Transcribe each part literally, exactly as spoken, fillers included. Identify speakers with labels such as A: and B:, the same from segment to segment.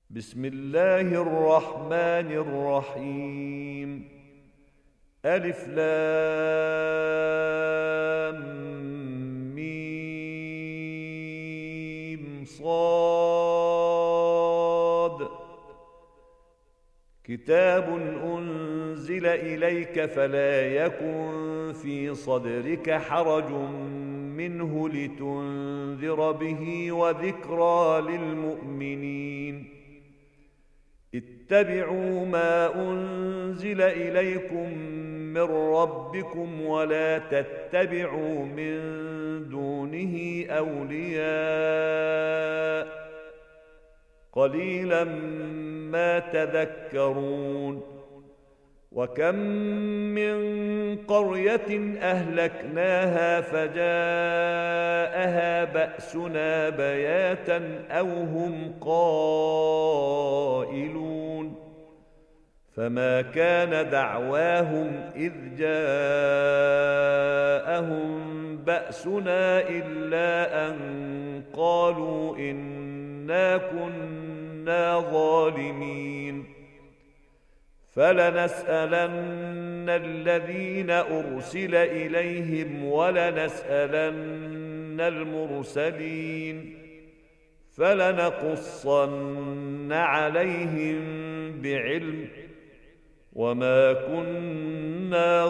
A: بسم الله الرحمن الرحيم. ألف لام ميم صاد. كتاب أنزل إليك فلا يكن في صدرك حرج منه لتنذر به وذكرى للمؤمنين. اتبعوا ما أنزل إليكم من ربكم ولا تتبعوا من دونه أولياء قليلا ما تذكرون. وكم من قرية أهلكناها فجاءها بأسنا بياتا أو هم قائلون. فما كان دعواهم إذ جاءهم بأسنا إلا أن قالوا إنا كنا ظالمين. فلنسألن الذين أرسل إليهم ولنسألن المرسلين فلنقصن عليهم بعلم وما كنا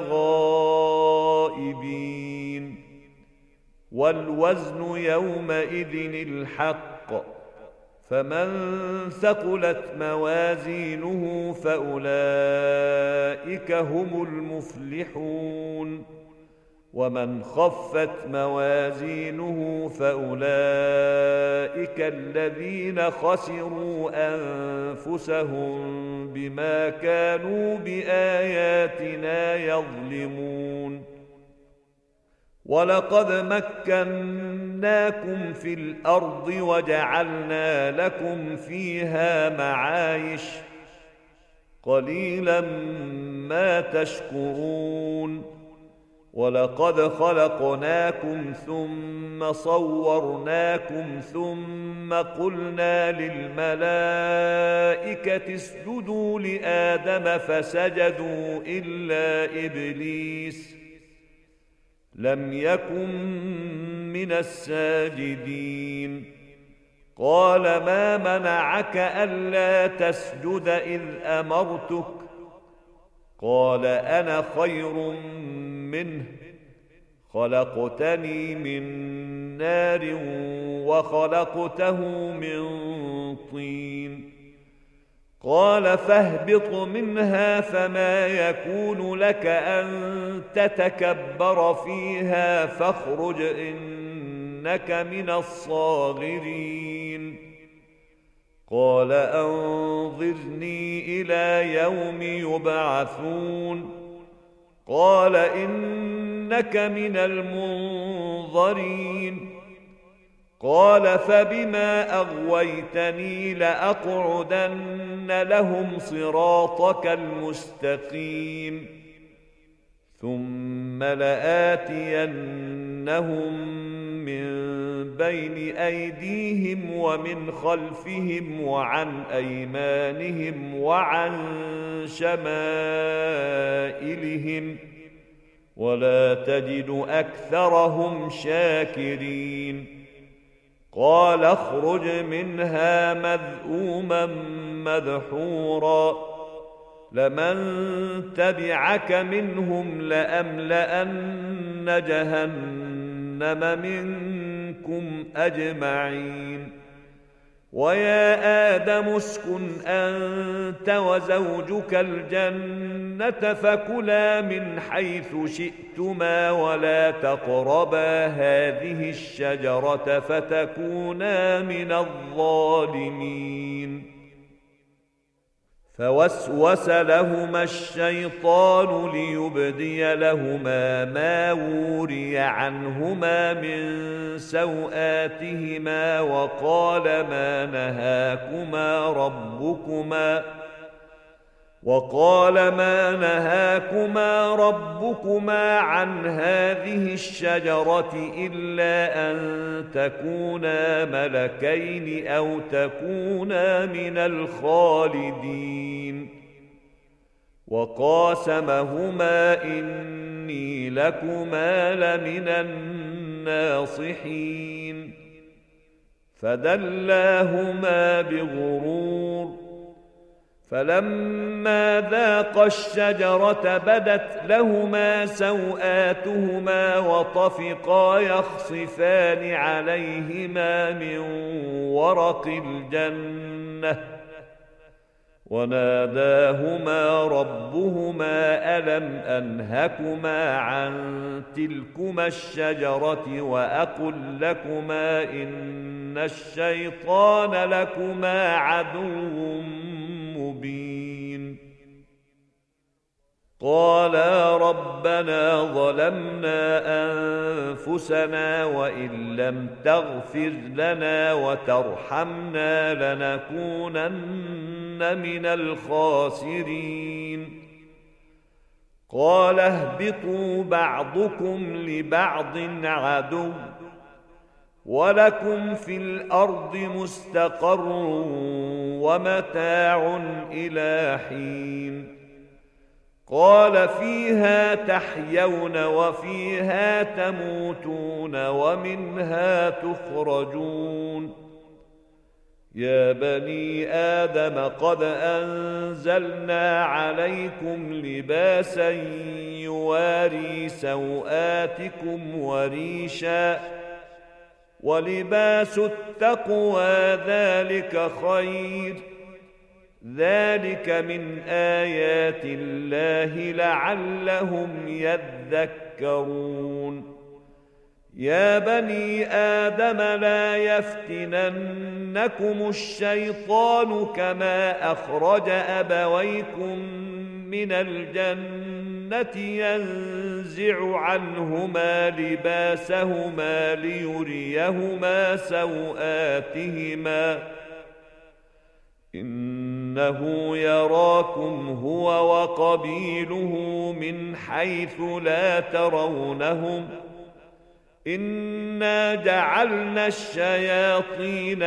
A: غائبين. والوزن يومئذ الحق فمن ثقلت موازينه فأولئك هم المفلحون. ومن خفت موازينه فأولئك الذين خسروا أنفسهم بما كانوا بآياتنا يظلمون. ولقد مكناكم في الأرض وجعلنا لكم فيها معايش قليلا ما تشكرون. ولقد خلقناكم ثم صورناكم ثم قلنا للملائكة اسجدوا لآدم فسجدوا إلا إبليس لم يكن من الساجدين. قال ما منعك ألا تسجد إذ أمرتك؟ قال أنا خير منه خلقتني من نار وخلقته من طين. قال فاهبط منها فما يكون لك أن تتكبر فيها فاخرج إنك من الصاغرين. قال أنظرني إلى يوم يبعثون. قال إنك من المنظرين. قال فبما أغويتني لأقعدن لهم صراطك المستقيم ثم لآتينهم من بين أيديهم ومن خلفهم وعن أيمانهم وعن شمائلهم ولا تجد أكثرهم شاكرين. قال اخرج منها مذءوما مدحورا لمن تبعك منهم لأملأن جهنم منكم أجمعين. ويا آدم اسكن أنت وزوجك الجنة فكلا من حيث شئتما ولا تقربا هذه الشجرة فتكونا من الظالمين. فوسوس لهما الشيطان ليبدي لهما ما وري عنهما من سوآتهما وقال ما نهاكما ربكما وقال ما نهاكما ربكما عن هذه الشجرة إلا أن تكونا ملكين أو تكونا من الخالدين وقاسمهما إني لكما لمن الناصحين فدلاهما بغرور فلما ذاقا الشجرة بدت لهما سوآتهما وطفقا يخصفان عليهما من ورق الجنة وناداهما ربهما ألم أنهكما عن تلكما الشجرة وأقل لكما إن الشيطان لكما عدو مبين قالا ربنا ظلمنا أنفسنا وإن لم تغفر لنا وترحمنا لنكونن من الخاسرين قال اهبطوا بعضكم لبعض عدو ولكم في الأرض مستقر ومتاع إلى حين قال فيها تحيون وفيها تموتون ومنها تخرجون يا بني آدم قد أنزلنا عليكم لباسا يواري سوآتكم وريشا ولباس التقوى ذلك خير ذلك من آيات الله لعلهم يذكرون يا بني آدم لا يفتننكم الشيطان كما أخرج أبويكم من الجنة ينزع عنهما لباسهما ليريهما سوآتهما إنه يراكم هو وقبيله من حيث لا ترونهم إنا جعلنا الشياطين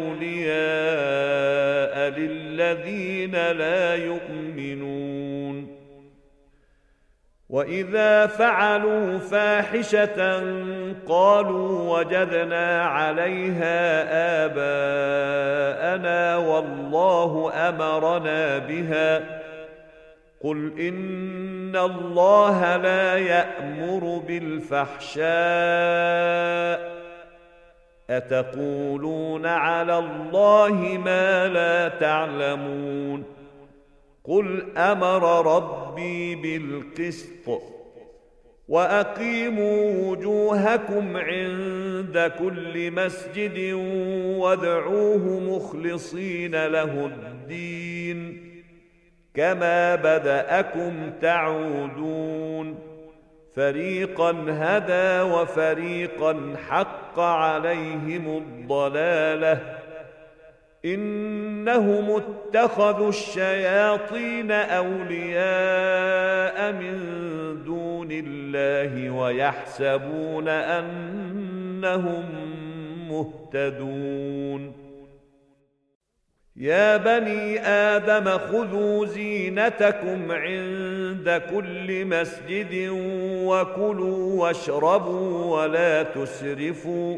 A: أولياء للذين لا يؤمنون وإذا فعلوا فاحشة قالوا وجدنا عليها آباءنا والله أمرنا بها قل إن الله لا يأمر بالفحشاء أتقولون على الله ما لا تعلمون قل أمر ربي بالقسط وأقيموا وجوهكم عند كل مسجد وادعوه مخلصين له الدين كما بدأكم تعودون فريقا هدى وفريقا حق عليهم الضلالة إنهم اتخذوا الشياطين أولياء من دون الله ويحسبون أنهم مهتدون يا بني آدم خذوا زينتكم عند كل مسجد وكلوا واشربوا ولا تسرفوا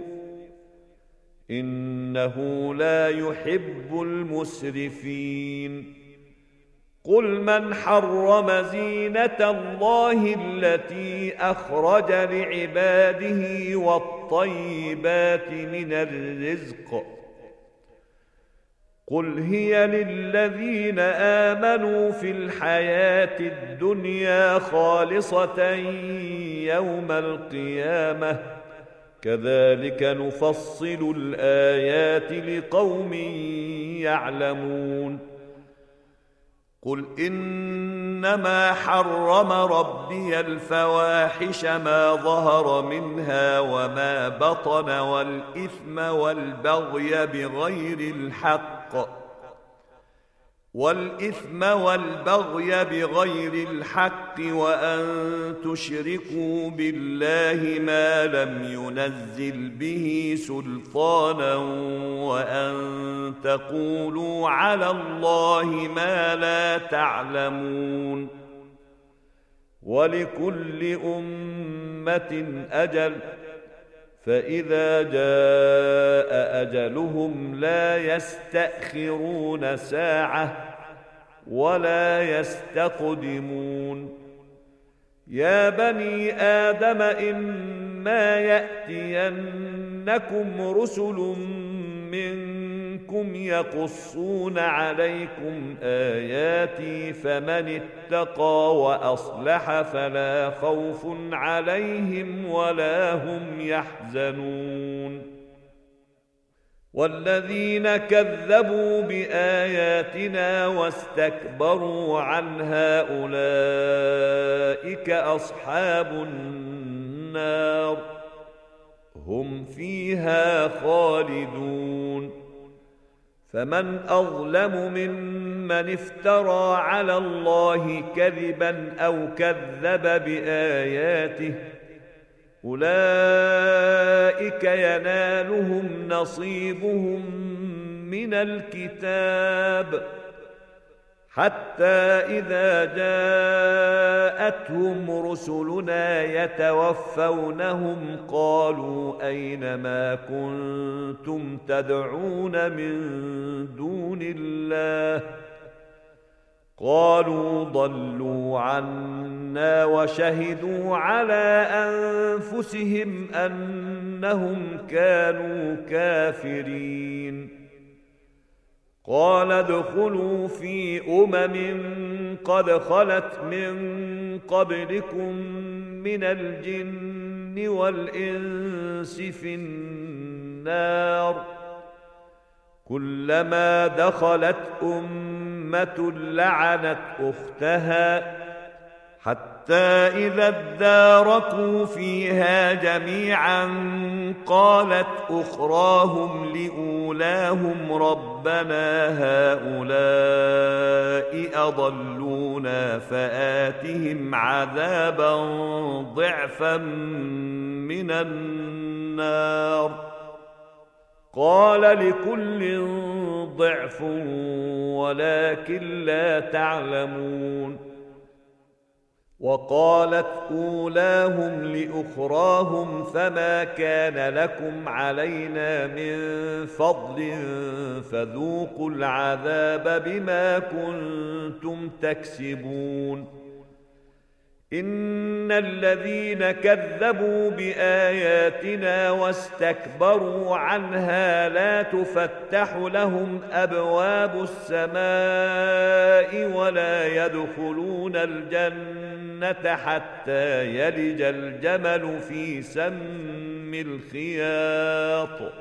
A: إنه لا يحب المسرفين قل من حرم زينة الله التي أخرج لعباده والطيبات من الرزق قل هي للذين آمنوا في الحياة الدنيا خالصة يوم القيامة كذلك نفصل الآيات لقوم يعلمون قل إنما حرم ربي الفواحش ما ظهر منها وما بطن والإثم والبغي بغير الحق والإثم والبغي بغير الحق وأن تشركوا بالله ما لم ينزل به سلطانا وأن تقولوا على الله ما لا تعلمون. ولكل أمة أجل، فإذا جاء أجلهم لا يستأخرون ساعة ولا يستقدمون. يا بني آدم إما يأتينكم رسل منكم يقصون عليكم آياتي فمن اتقى وأصلح فلا خوف عليهم ولا هم يحزنون. والذين كذبوا بآياتنا واستكبروا عنها أولئك أصحاب النار هم فيها خالدون. فمن أظلم ممن افترى على الله كذبا أو كذب بآياته، أولئك ينالهم نصيبهم من الكتاب حتى إذا جاءتهم رسلنا يتوفونهم قالوا أين ما كنتم تدعون من دون الله؟ قالوا ضلوا عنا وشهدوا على أنفسهم أنهم كانوا كافرين. قال ادخلوا في أمم قد خلت من قبلكم من الجن والإنس في النار، كلما دخلت أمة لعنت أختها حتى إذا اداركوا فيها جميعا قالت أخراهم لأولاهم ربنا هؤلاء أضلونا فآتهم عذابا ضعفا من النار. قال لكل ضعف ولكن لا تعلمون. وقالت أولاهم لأخراهم فما كان لكم علينا من فضل فذوقوا العذاب بما كنتم تكسبون. إن الذين كذبوا بآياتنا واستكبروا عنها لا تفتح لهم أبواب السماء ولا يدخلون الجنة حتى يلج الجمل في سم الخياط،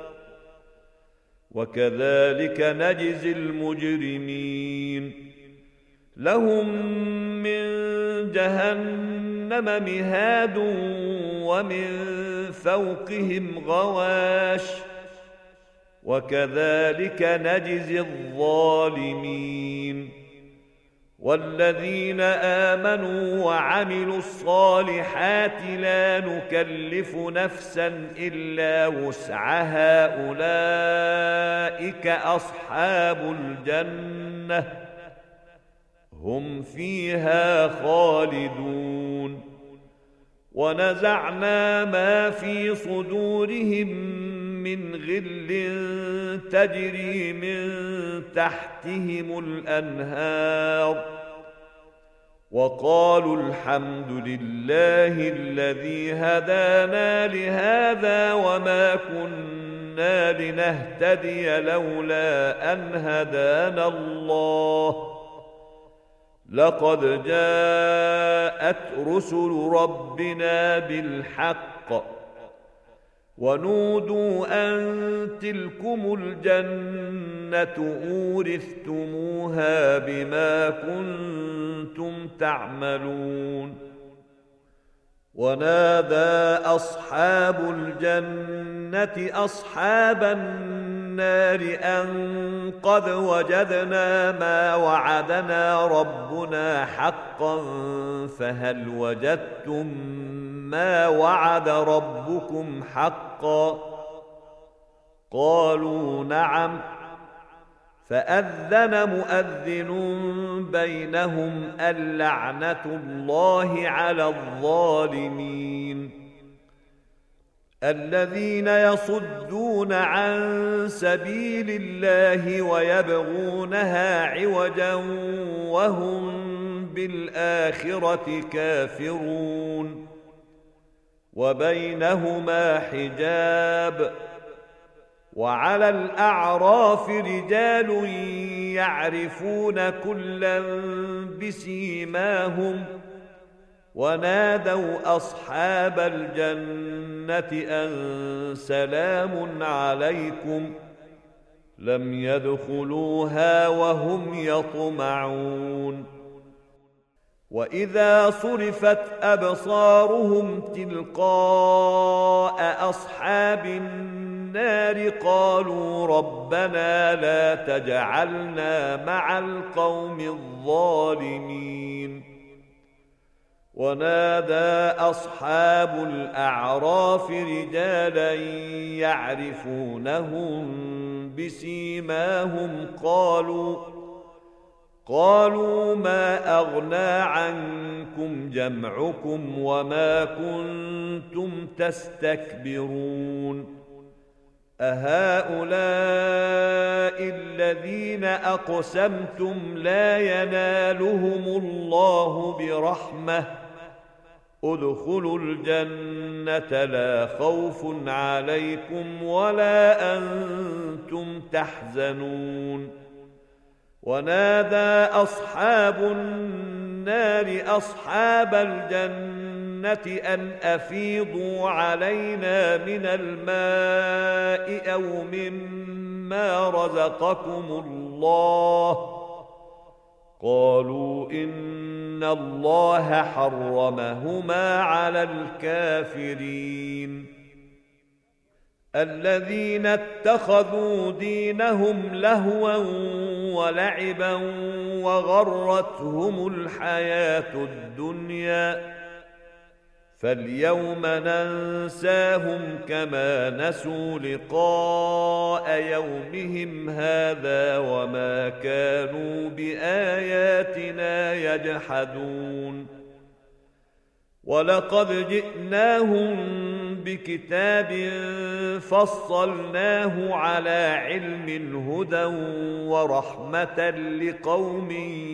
A: وكذلك نجزي المجرمين. لهم من جهنم مهاد ومن فوقهم غواش، وكذلك نجزي الظالمين. والذين آمنوا وعملوا الصالحات لا نكلف نفسا إلا وسعها أولئك أصحاب الجنة هم فيها خالدون. ونزعنا ما في صدورهم من غل تجري من تحتهم الأنهار، وقالوا الحمد لله الذي هدانا لهذا وما كنا لنهتدي لولا أن هدانا الله، لقد جاءت رسل ربنا بالحق، ونودوا أن تلكم الجنة أورثتموها بما كنتم تعملون. ونادى أصحاب الجنة أصحاب النار النار أن قد وجدنا ما وعدنا ربنا حقا فهل وجدتم ما وعد ربكم حقا؟ قالوا نعم. فأذن مؤذن بينهم اللعنة الله على الظالمين. الذين يصدون عن سبيل الله ويبغونها عوجا وهم بالآخرة كافرون. وبينهما حجاب. وعلى الأعراف رجال يعرفون كلا بسيماهم ونادوا أصحاب الجنة أن سلام عليكم لم يدخلوها وهم يطمعون. وإذا صرفت أبصارهم تلقاء أصحاب النار قالوا ربنا لا تجعلنا مع القوم الظالمين. ونادى أصحاب الأعراف رجالا يعرفونهم بسيماهم قالوا قالوا ما أغنى عنكم جمعكم وما كنتم تستكبرون أهؤلاء الذين أقسمتم لا ينالهم الله برحمة ادخلوا الجنة لا خوف عليكم ولا أنتم تحزنون. ونادى أصحاب النار أصحاب الجنة أن أفيضوا علينا من الماء أو مما رزقكم الله قالوا إن الله حرمهما على الكافرين. الذين اتخذوا دينهم لهوا ولعبا وغرتهم الحياة الدنيا فاليوم ننساهم كما نسوا لقاء يومهم هذا وما كانوا بآياتنا يجحدون. ولقد جئناهم بكتاب فصلناه على علم هدى ورحمة لقوم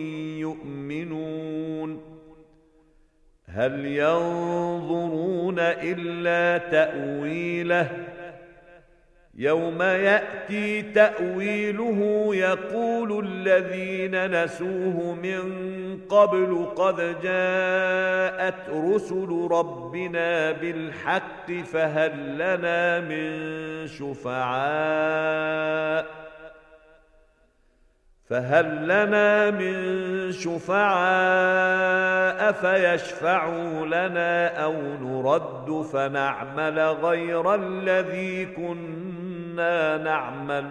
A: يؤمنون. هل ينظرون إلا تأويله يوم يأتي تأويله يقول الذين نسوه من قبل قد جاءت رسل ربنا بالحق فهل لنا من شفعاء فهل لنا من شفعاء فيشفعوا لنا أو نرد فنعمل غير الذي كنا نعمل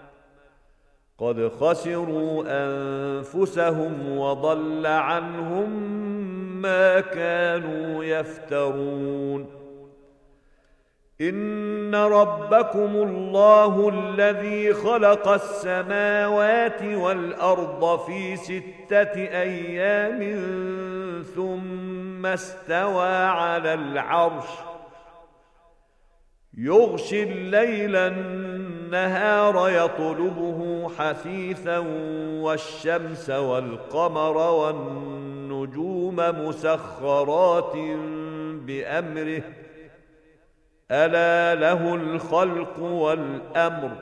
A: قد خسروا أنفسهم وضل عنهم ما كانوا يفترون. إن ربكم الله الذي خلق السماوات والأرض في ستة أيام ثم استوى على العرش يغشي الليل النهار يطلبه حثيثا والشمس والقمر والنجوم مسخرات بأمره ألا له الخلق والأمر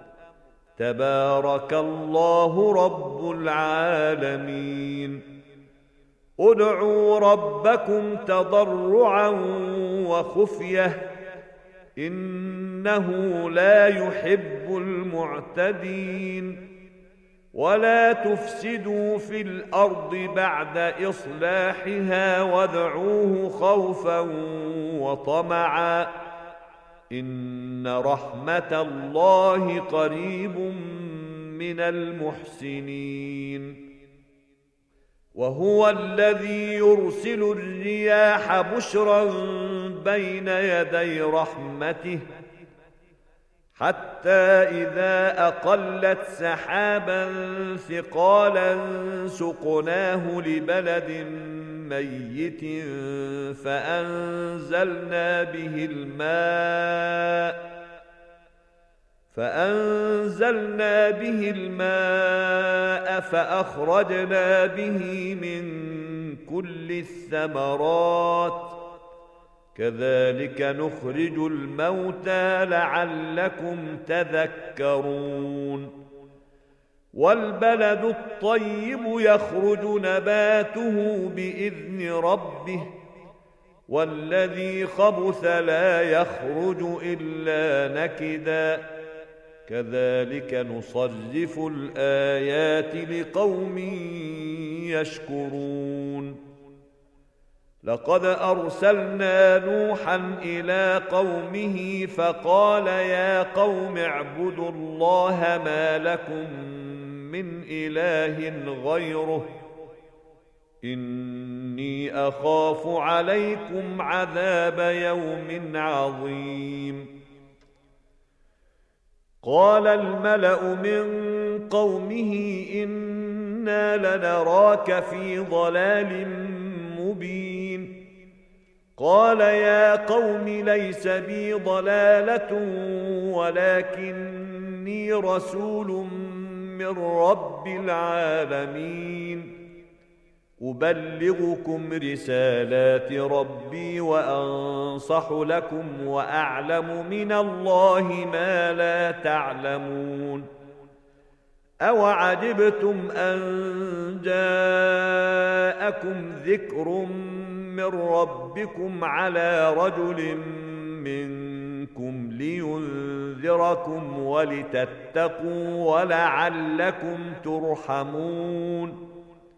A: تبارك الله رب العالمين. ادعوا ربكم تضرعا وخفية إنه لا يحب المعتدين. ولا تفسدوا في الأرض بعد إصلاحها وادعوه خوفا وطمعا إن رحمة الله قريب من المحسنين. وهو الذي يرسل الرياح بشرا بين يدي رحمته حتى إذا أقلت سحابا ثقالا سقناه لبلد ميت فأنزلنا به الماء فأنزلنا به الماء فأخرجنا به من كل الثمرات كذلك نخرج الموتى لعلكم تذكرون. والبلد الطيب يخرج نباته بإذن ربه والذي خبث لا يخرج إلا نكدا كذلك نصرف الآيات لقوم يشكرون. لقد أرسلنا نوحا إلى قومه فقال يا قوم اعبدوا الله ما لكم من إله غيره إني أخاف عليكم عذاب يوم عظيم. قال الملأ من قومه إنا لنراك في ضلال مبين. قال يا قوم ليس بي ضلالة ولكني رسول من رب العالمين أبلغكم رسالات ربي وأنصح لكم وأعلم من الله ما لا تعلمون. أوعجبتم أن جاءكم ذكر من ربكم على رجل منكم لينذركم ولتتقوا ولعلكم ترحمون.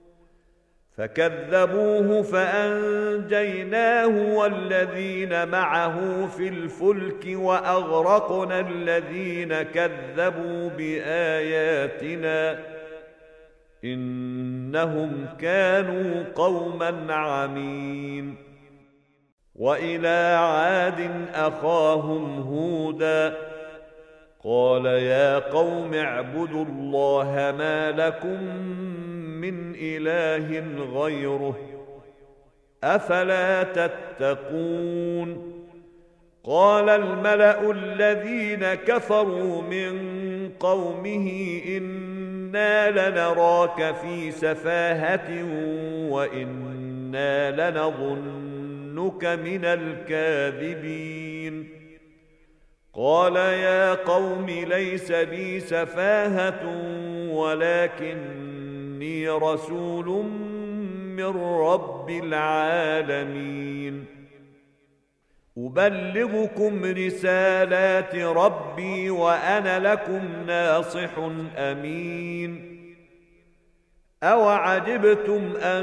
A: فكذبوه فأنجيناه والذين معه في الفلك وأغرقنا الذين كذبوا بآياتنا إنهم كانوا قوما عمين. وإلى عاد أخاهم هودا قال يا قوم اعبدوا الله ما لكم من إله غيره أفلا تتقون. قال الملأ الذين كفروا من قومه إنا لنراك في سفاهة وإنا لنظنك من الكاذبين. قال يا قوم ليس بي سفاهة ولكني رسول من رب العالمين أبلغكم رسالات ربي وأنا لكم ناصح أمين. أوعجبتم أن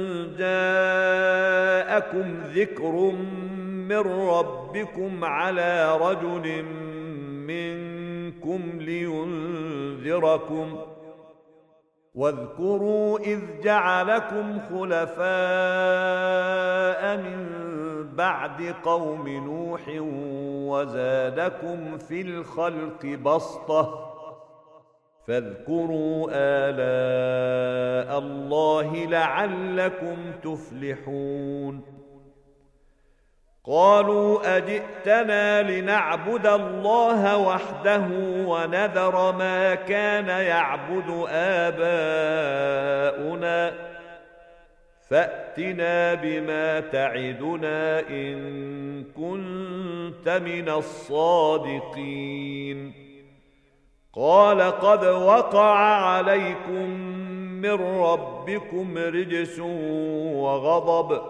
A: جاءكم ذكر من ربكم على رجل منكم لينذركم واذكروا إذ جعلكم خلفاء من بعد قوم نوح وزادكم في الخلق بسطة فاذكروا آلاء الله لعلكم تفلحون. قالوا أجئتنا لنعبد الله وحده ونذر ما كان يعبد آباؤنا فأتنا بما تعدنا إن كنت من الصادقين. قال قد وقع عليكم من ربكم رجس وغضب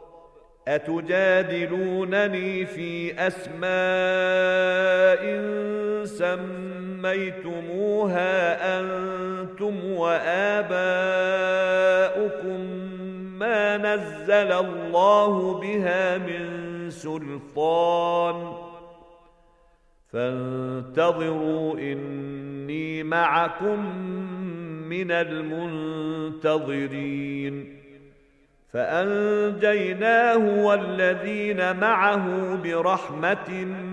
A: أتجادلونني في أسماء سميتموها أنتم وآباؤكم ما نزل الله بها من سلطان فانتظروا إني معكم من المنتظرين. فأنجيناه والذين معه برحمة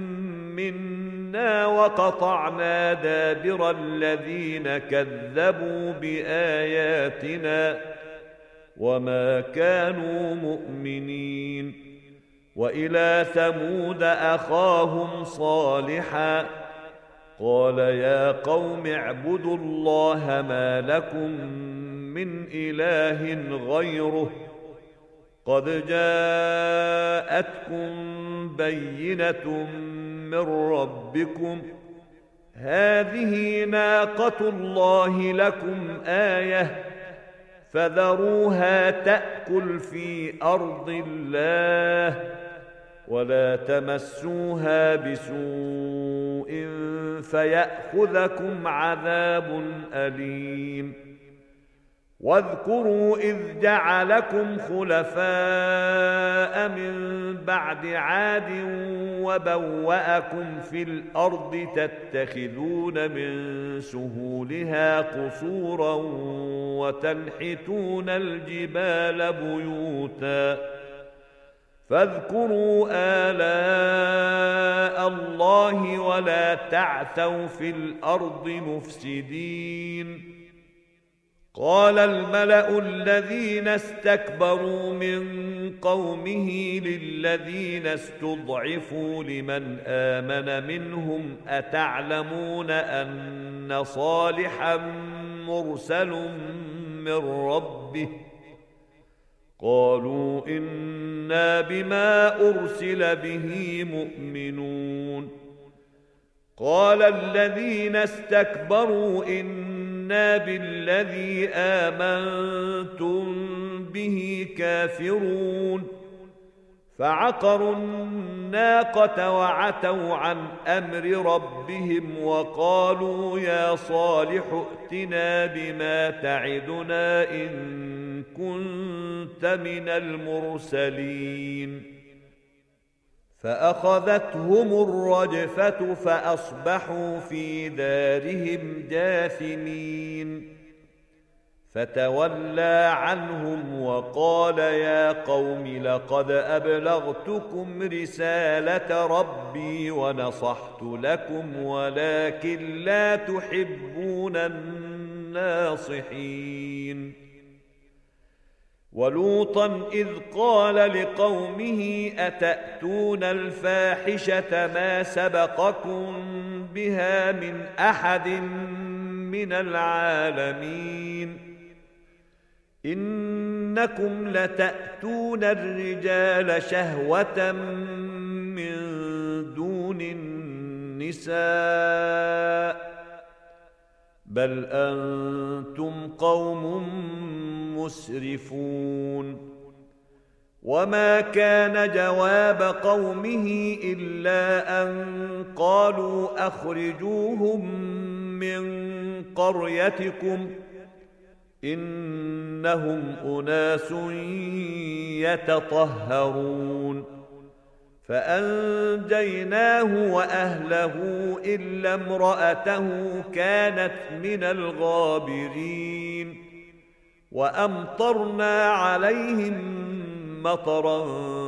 A: منا وقطعنا دابر الذين كذبوا بآياتنا وما كانوا مؤمنين. وإلى ثمود أخاهم صالحا قال يا قوم اعبدوا الله ما لكم من إله غيره قد جاءتكم بينة من ربكم هذه ناقة الله لكم آية فذروها تأكل في أرض الله ولا تمسوها بسوء فيأخذكم عذاب أليم. واذكروا إذ جعلكم خلفاء من بعد عاد وبوأكم في الأرض تتخذون من سهولها قصورا وتنحتون الجبال بيوتا فاذكروا آلاء الله ولا تعثوا في الأرض مفسدين. قال الملأ الذين استكبروا من قومه للذين استضعفوا لمن آمن منهم أتعلمون أن صالحا مرسل من ربه قالوا إنا بما أرسل به مؤمنون. قال الذين استكبروا إنا بالذي آمنتم به كافرون فعقروا الناقة وعتوا عن أمر ربهم وقالوا يا صالح ائتنا بما تعدنا إن كنت من المرسلين. فأخذتهم الرجفة فأصبحوا في دارهم جاثمين. فتولى عنهم وقال يا قوم لقد أبلغتكم رسالة ربي ونصحت لكم ولكن لا تحبون الناصحين. ولوطا إذ قال لقومه أتأتون الفاحشة ما سبقكم بها من أحد من العالمين إنكم لتأتون الرجال شهوة من دون النساء بل أنتم قوم مسرفون. وما كان جواب قومه إلا أن قالوا أخرجوهم من قريتكم إنهم أناس يتطهرون. فأنجيناه وأهله إلا امرأته كانت من الغابرين. وأمطرنا عليهم مطرا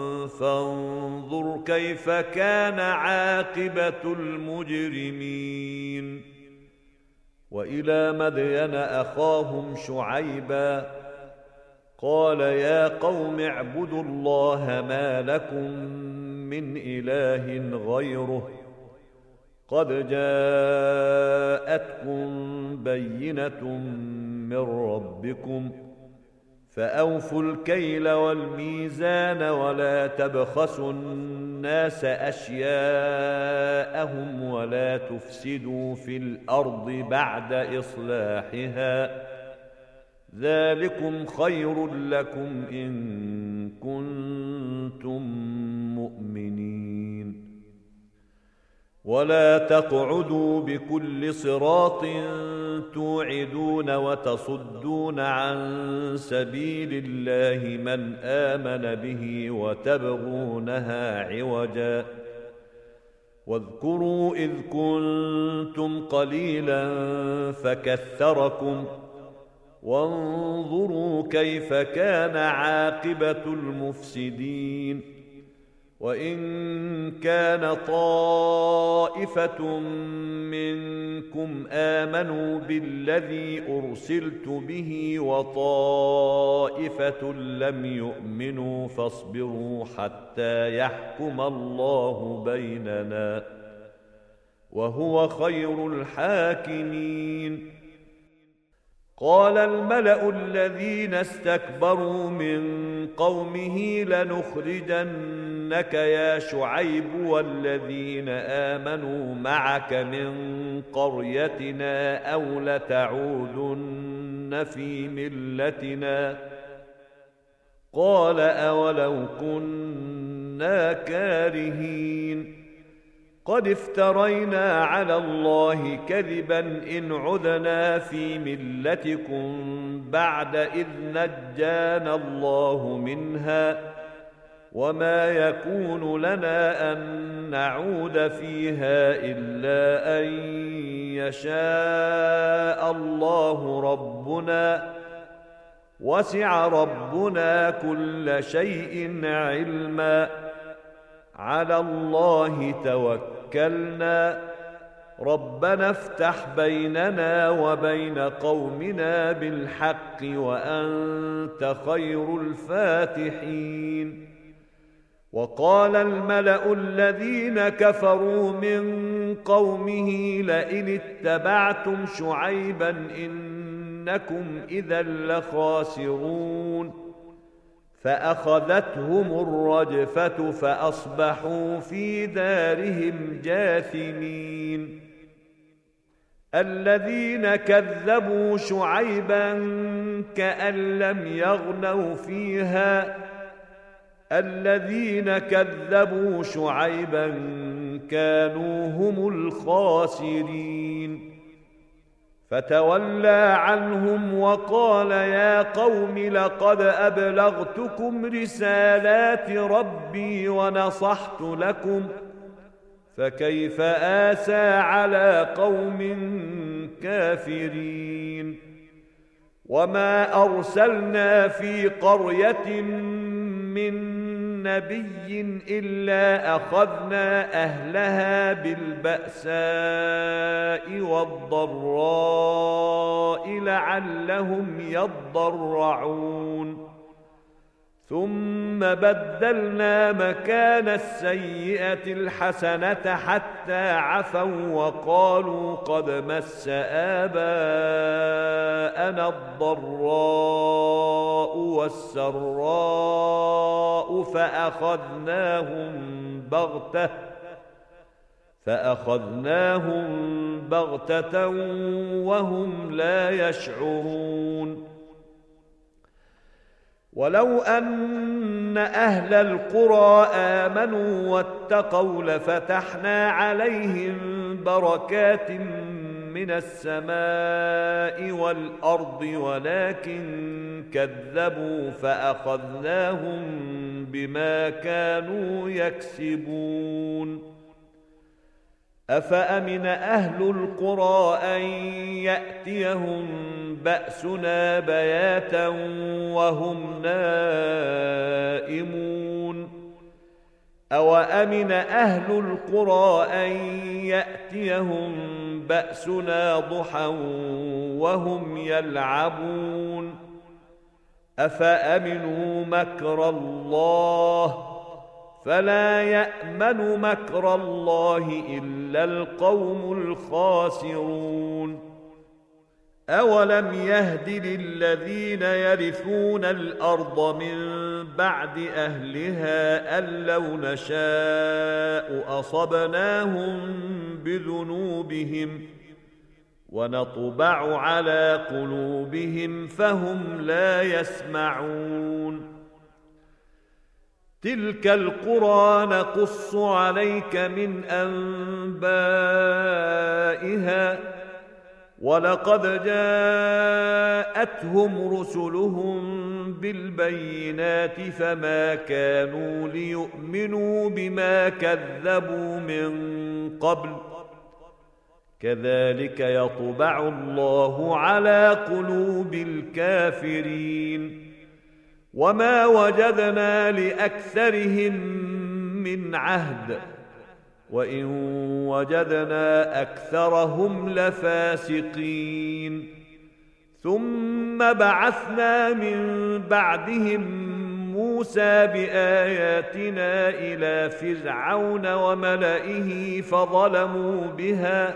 A: فانظر كيف كان عاقبة المجرمين. وإلى مدين أخاهم شعيبا قال يا قوم اعبدوا الله ما لكم من إله غيره قد جاءتكم بينة من ربكم فأوفوا الكيل والميزان ولا تبخسوا الناس أشياءهم ولا تفسدوا في الأرض بعد إصلاحها ذلكم خير لكم إن كنتم مؤمنين. ولا تقعدوا بكل صراط توعدون وتصدون عن سبيل الله من آمن به وتبغونها عوجا واذكروا إذ كنتم قليلا فكثركم وانظروا كيف كان عاقبة المفسدين. وإن كان طائفة منكم آمنوا بالذي أرسلت به وطائفة لم يؤمنوا فاصبروا حتى يحكم الله بيننا وهو خير الحاكمين. قال الملأ الذين استكبروا من قومه لنخرجنك يا شعيب والذين آمنوا معك من قريتنا أو لتعودن في ملتنا. قال أولو كنا كارهين قد افترينا على الله كذبا إن عدنا في ملتكم بعد إذ نجانا الله منها وما يكون لنا أن نعود فيها إلا أن يشاء الله ربنا وسع ربنا كل شيء علما على الله توكلنا ربنا افتح بيننا وبين قومنا بالحق وأنت خير الفاتحين. وقال الملأ الذين كفروا من قومه لئن اتبعتم شعيبا إنكم إذا لخاسرون. فأخذتهم الرجفة فأصبحوا في دارهم جاثمين. الذين كذبوا شعيبا كأن لم يغنوا فيها الذين كذبوا شعيبا كانوا هم الخاسرين. فتولى عنهم وقال يا قوم لقد أبلغتكم رسالات ربي ونصحت لكم فكيف آسى على قوم كافرين. وما أرسلنا في قرية من نبي إلا أخذنا أهلها بالبأساء والضراء لعلهم يضرعون. ثم بدلنا مكان السيئة الحسنة حتى عفوا وقالوا قد مس آباءنا الضراء والسراء فأخذناهم بغتة فأخذناهم بغتة وهم لا يشعرون. ولو أن أهل القرى آمنوا واتقوا لفتحنا عليهم بركات من السماء والأرض ولكن كذبوا فأخذناهم بما كانوا يكسبون. أفأمن أهل القرى أن يأتيهم بأسنا بياتا وهم نائمون. أوأمن أهل القرى أن يأتيهم بأسنا ضحى وهم يلعبون. أفأمنوا مكر الله فلا يأمن مكر الله إلا القوم الخاسرون. أولم يهد للذين يرثون الأرض من بعد أهلها أن لو نشاء أصبناهم بذنوبهم ونطبع على قلوبهم فهم لا يسمعون. تلك القرى نقص عليك من أنبائها ولقد جاءتهم رسلهم بالبينات فما كانوا ليؤمنوا بما كذبوا من قبل كذلك يطبع الله على قلوب الكافرين وما وجدنا لأكثرهم من عهد وإن وجدنا أكثرهم لفاسقين ثم بعثنا من بعدهم موسى بآياتنا إلى فرعون وملئه فظلموا بها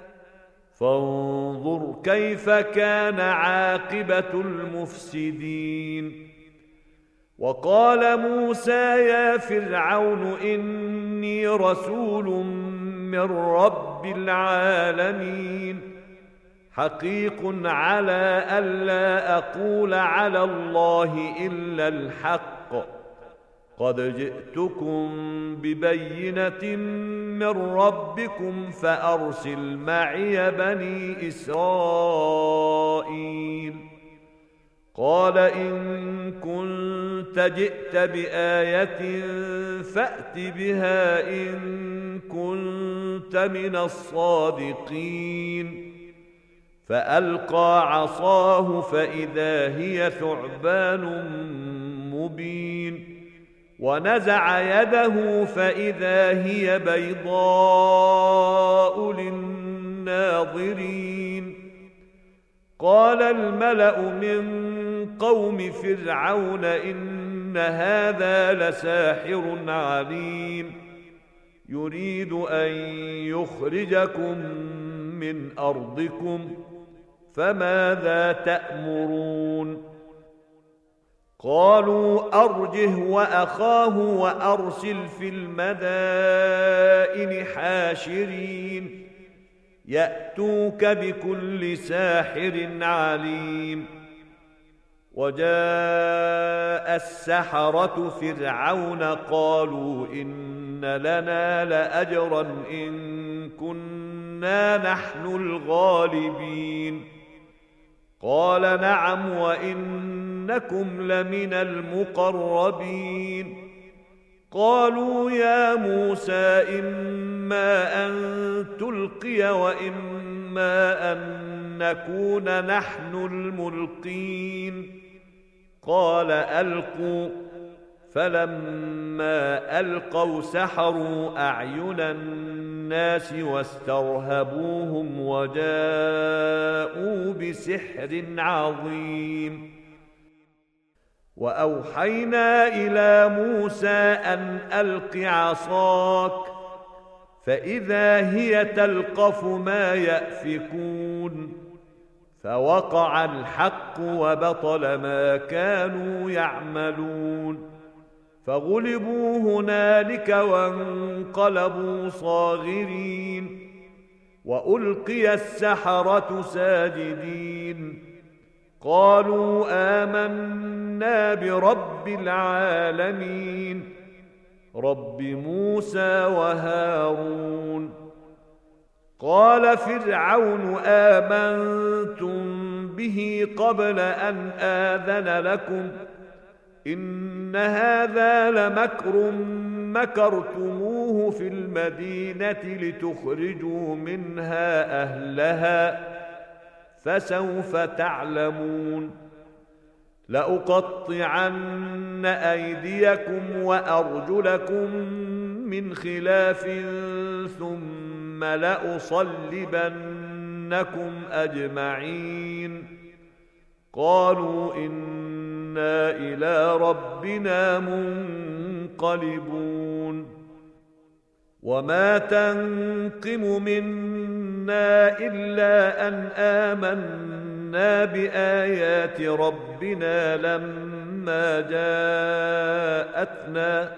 A: فانظر كيف كان عاقبة المفسدين وقال موسى يا فرعون إني رسول من رب العالمين حقيق على ألا أقول على الله إلا الحق قد جئتكم ببينة من ربكم فأرسل معي بني إسرائيل قال إن كنت جئت بآية فأت بها إن كنت من الصادقين فألقى عصاه فإذا هي ثعبان مبين ونزع يده فإذا هي بيضاء للناظرين قال الملأ من قوم فرعون إن هذا لساحر عليم يريد أن يخرجكم من أرضكم فماذا تأمرون قالوا أرجه وأخاه وأرسل في المدائن حاشرين يأتوك بكل ساحر عليم وجاء السحرة فرعون قالوا إن لنا لأجرا إن كنا نحن الغالبين قال نعم وإنكم لمن المقربين قالوا يا موسى إما أن تلقي وإما أن نكون نحن الملقين قال ألقوا فلما ألقوا سحروا أعين الناس واسترهبوهم وجاءوا بسحر عظيم وأوحينا إلى موسى أن ألق عصاك فإذا هي تلقف ما يأفكون فوقع الحق وبطل ما كانوا يعملون فغلبوا هنالك وانقلبوا صاغرين وألقي السحرة ساجدين قالوا آمنا برب العالمين رب موسى وهارون قال فرعون آمنتم به قبل أن آذن لكم إن هذا لمكر مكرتموه في المدينة لتخرجوا منها أهلها فسوف تعلمون لأقطعن أيديكم وأرجلكم من خلاف ثم لأصلبنكم أجمعين قالوا إنا إلى ربنا منقلبون وما تنقم منا إلا أن آمنا بآيات ربنا لما جاءتنا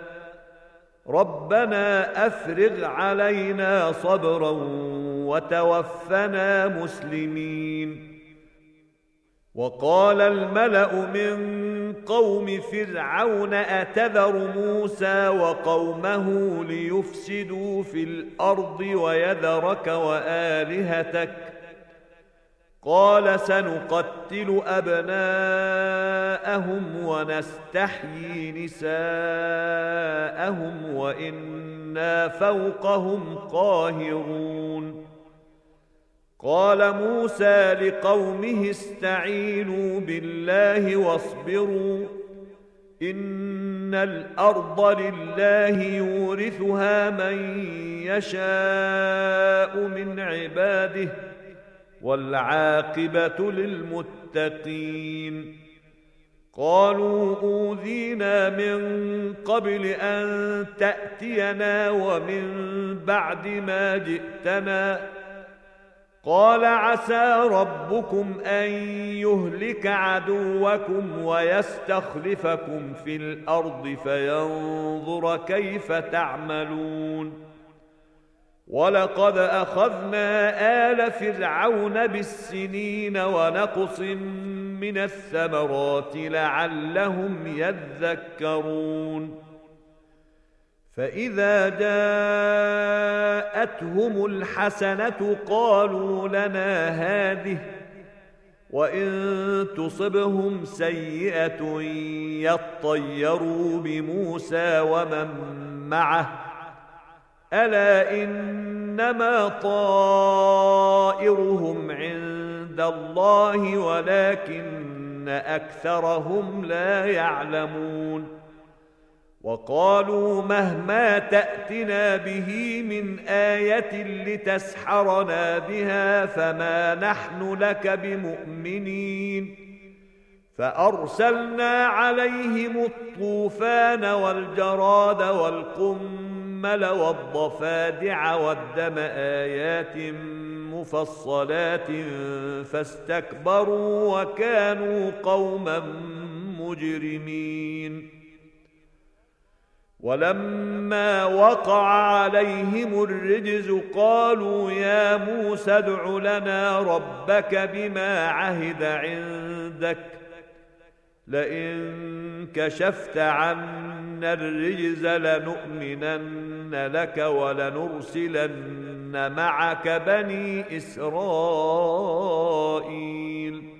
A: ربنا أفرغ علينا صبرا وتوفنا مسلمين وقال الملأ من قوم فرعون أتذر موسى وقومه ليفسدوا في الأرض ويذرك وآلهتك قال سنقتل أبناءهم ونستحيي نساءهم وإنا فوقهم قاهرون. قال موسى لقومه استعينوا بالله واصبروا إن الأرض لله يورثها من يشاء من عباده والعاقبة للمتقين. قالوا أوذينا من قبل أن تأتينا ومن بعد ما جئتنا. قال عسى ربكم أن يهلك عدوكم ويستخلفكم في الأرض فينظر كيف تعملون. ولقد أخذنا آل فرعون بالسنين ونقص من الثمرات لعلهم يذكرون. فإذا جاءتهم الحسنة قالوا لنا هذه وإن تصبهم سيئة يطيروا بموسى ومن معه ألا إنما طائرهم عند الله ولكن أكثرهم لا يعلمون. وقالوا مهما تأتنا به من آية لتسحرنا بها فما نحن لك بمؤمنين. فأرسلنا عليهم الطوفان والجراد والقمل والضفادع والدم آيات مفصلات فاستكبروا وكانوا قوما مجرمين. ولما وقع عليهم الرجز قالوا يا موسى ادع لنا ربك بما عهد عندك لئن كشفت عنا الرجز لنؤمنن لك ولنرسلن معك بني إسرائيل.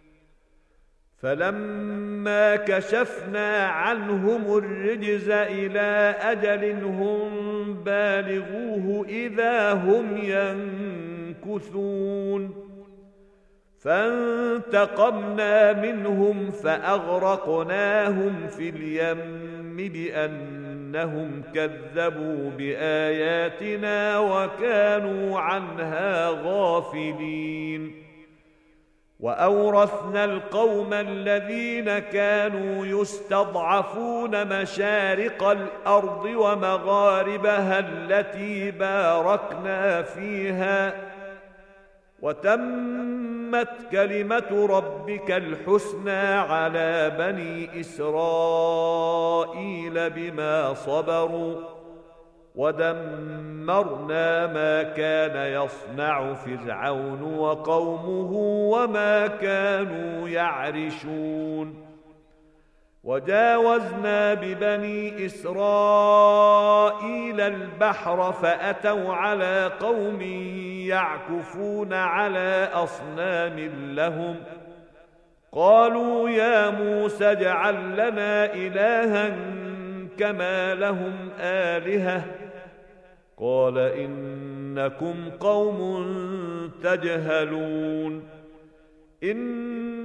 A: فلما كشفنا عنهم الرجز إلى أجل هم بالغوه إذا هم ينكثون. فانتقمنا منهم فأغرقناهم في اليم بأنهم كذبوا بآياتنا وكانوا عنها غافلين. وأورثنا القوم الذين كانوا يستضعفون مشارق الأرض ومغاربها التي باركنا فيها وتمت كلمة ربك الحسنى على بني إسرائيل بما صبروا ودمرنا ما كان يصنع فرعون وقومه وما كانوا يعرشون. وجاوزنا ببني إسرائيل البحر فأتوا على قوم يعكفون على أصنام لهم قالوا يا موسى اجعل لنا إلها كما لهم آلهة قال إنكم قوم تجهلون. إن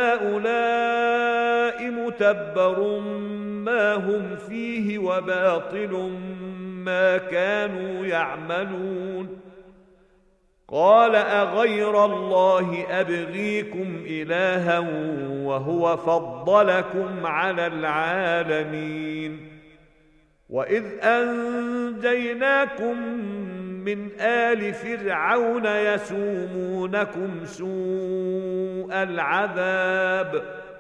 A: هؤلاء متبر ما هم فيه وباطل ما كانوا يعملون. قال أغير الله أبغيكم إلها وهو فضلكم على العالمين. وإذ أنجيناكم من آل فرعون يسومونكم سوء العذاب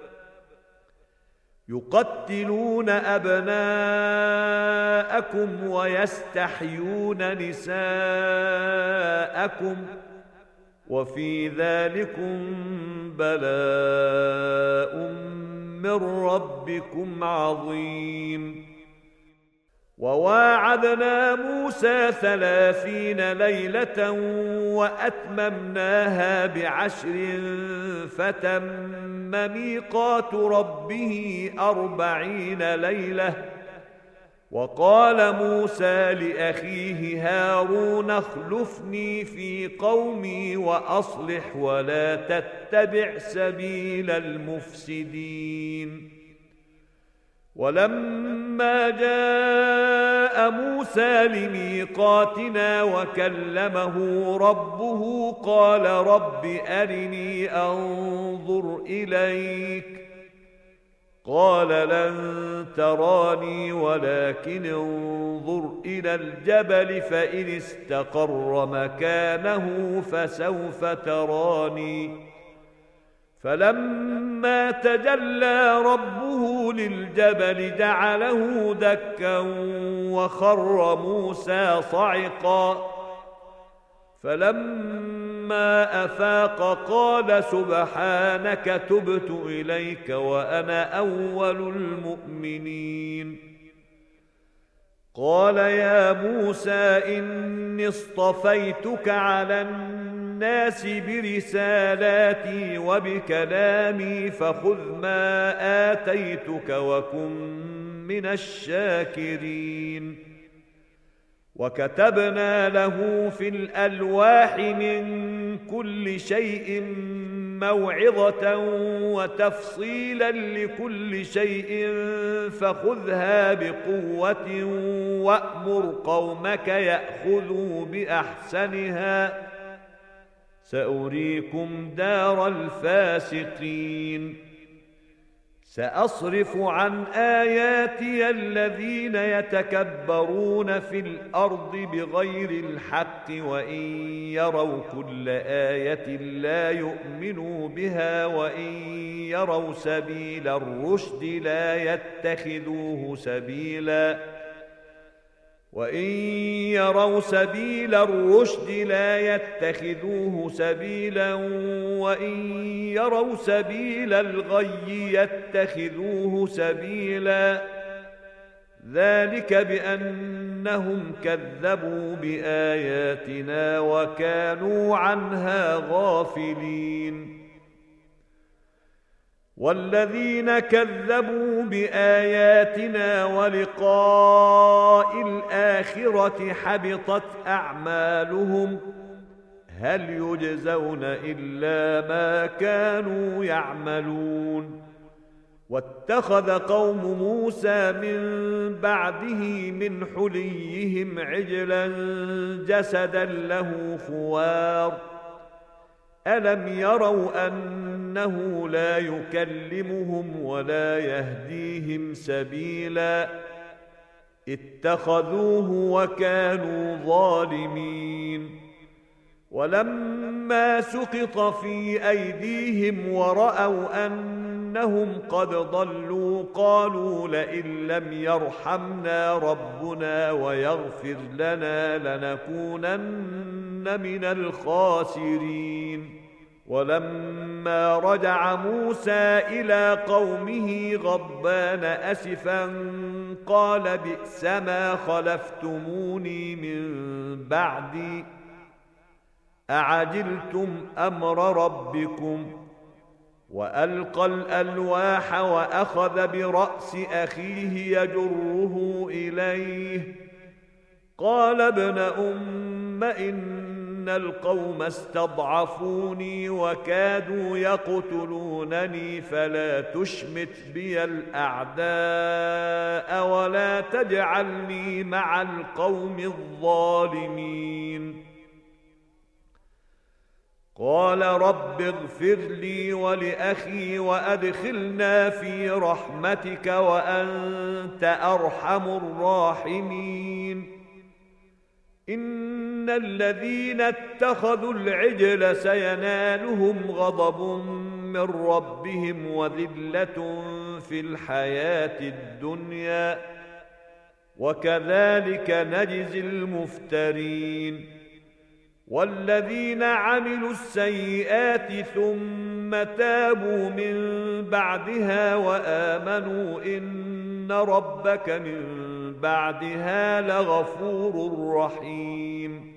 A: يقتلون أبناءكم ويستحيون نساءكم وفي ذلكم بلاء من ربكم عظيم. وواعدنا موسى ثلاثين ليلة وأتممناها بعشر فتم ميقات ربه أربعين ليلة. وقال موسى لأخيه هارون اخلفني في قومي وأصلح ولا تتبع سبيل المفسدين. ولما جاء موسى لميقاتنا وكلمه ربه قال رب أرني أنظر إليك قال لن تراني ولكن انظر إلى الجبل فإن استقر مكانه فسوف تراني. فلما تجلى ربه للجبل جعله دكا وخر موسى صعقا. فلما أفاق قال سبحانك تبت إليك وأنا أول المؤمنين. قال يا موسى إني اصطفيتك على الناس برسالاتي وبكلامي فخذ ما آتيتك وكن من الشاكرين. وكتبنا له في الألواح من كل شيء موعظة وتفصيلا لكل شيء فخذها بقوة وأمر قومك يأخذوا بأحسنها سأريكم دار الفاسقين. سأصرف عن آياتي الذين يتكبرون في الأرض بغير الحق وإن يروا كل آية لا يؤمنوا بها وإن يروا سبيل الرشد لا يتخذوه سبيلا وإن يروا سبيل الرشد لا يتخذوه سبيلا وإن يروا سبيل الغي يتخذوه سبيلا. ذلك بأنهم كذبوا بآياتنا وكانوا عنها غافلين. والذين كذبوا بآياتنا ولقاء الآخرة حبطت أعمالهم هل يجزون إلا ما كانوا يعملون. واتخذ قوم موسى من بعده من حليهم عجلا جسدا له خوار ألم يروا أنه لا يكلمهم ولا يهديهم سبيلا اتخذوه وكانوا ظالمين. ولما سقط في أيديهم ورأوا أنهم قد ضلوا قالوا لئن لم يرحمنا ربنا ويغفر لنا لنكونن من الخاسرين. ولما رجع موسى إلى قومه غضبان أسفا قال بئس ما خلفتموني من بعدي أعجلتم أمر ربكم. وألقى الألواح وأخذ برأس أخيه يجره إليه قال ابن أم إن القوم استضعفوني وكادوا يقتلونني فلا تشمت بي الأعداء ولا تجعلني مع القوم الظالمين. قال رب اغفر لي ولأخي وأدخلنا في رحمتك وأنت أرحم الراحمين. إن الذين اتخذوا العجل سينالهم غضب من ربهم وذلة في الحياة الدنيا وكذلك نجزي المفترين. والذين عملوا السيئات ثم تابوا من بعدها وآمنوا إن ربك من بعدها لغفور رحيم.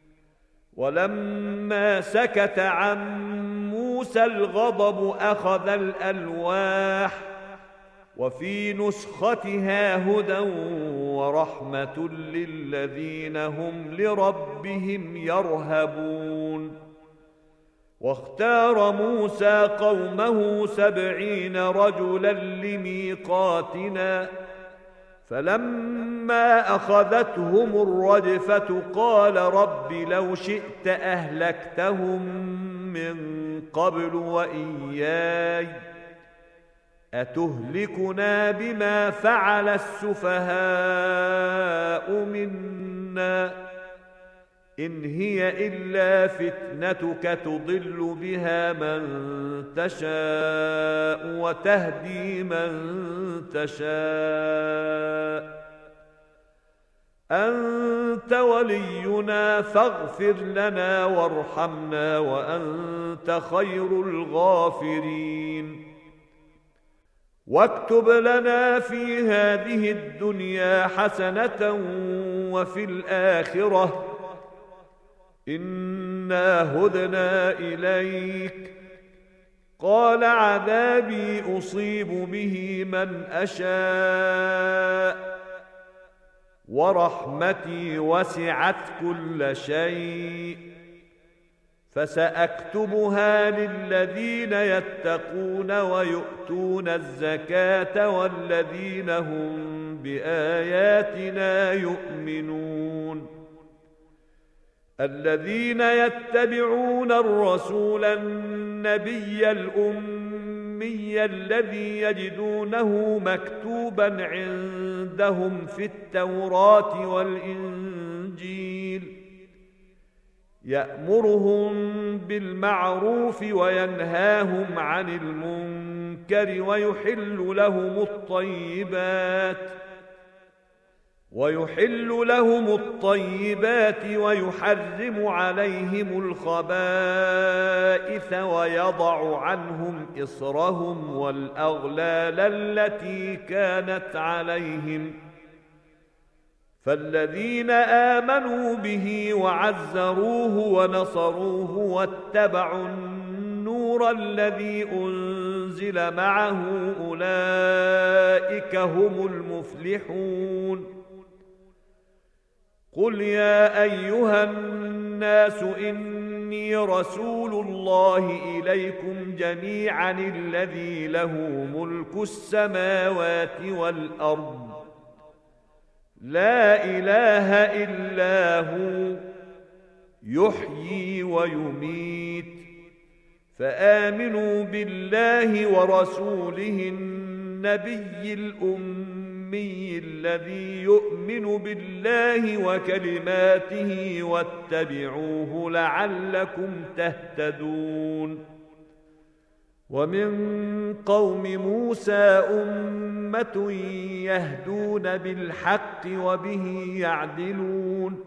A: ولما سكت عن موسى الغضب أخذ الألواح وفي نسختها هدى ورحمة للذين هم لربهم يرهبون. واختار موسى قومه سبعين رجلا لميقاتنا فلما أخذتهم الرجفة قال رب لو شئت أهلكتهم من قبل وإياي أتهلكنا بما فعل السفهاء منا إن هي إلا فتنتك تضل بها من تشاء وتهدي من تشاء أنت ولينا فاغفر لنا وارحمنا وأنت خير الغافرين. واكتب لنا في هذه الدنيا حسنة وفي الآخرة إنا هدنا إليك قال عذابي أصيب به من أشاء ورحمتي وسعت كل شيء فسأكتبها للذين يتقون ويؤتون الزكاة والذين هم بآياتنا يؤمنون. الذين يتبعون الرسول النبي الأمي الذي يجدونه مكتوبا عندهم في التوراة والإنجيل يأمرهم بالمعروف وينهاهم عن المنكر ويحل لهم الطيبات ويحل لهم الطيبات ويحرم عليهم الخبائث ويضع عنهم إصرهم والأغلال التي كانت عليهم. فالذين آمنوا به وعزروه ونصروه واتبعوا النور الذي أنزل معه أولئك هم المفلحون. قل يا أيها الناس إني رسول الله إليكم جميعا الذي له ملك السماوات والأرض لا إله إلا هو يحيي ويميت فآمنوا بالله ورسوله النبي الأمي الذي يؤمن بالله وكلماته واتبعوه لعلكم تهتدون. ومن قوم موسى أمة يهدون بالحق وبه يعدلون.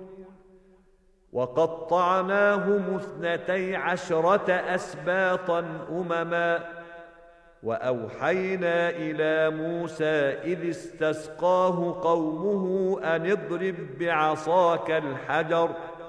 A: وقطعناهم اثنتي عشرة أسباطا أمما وأوحينا إلى موسى إذ استسقاه قومه أن اضرب بعصاك الحجر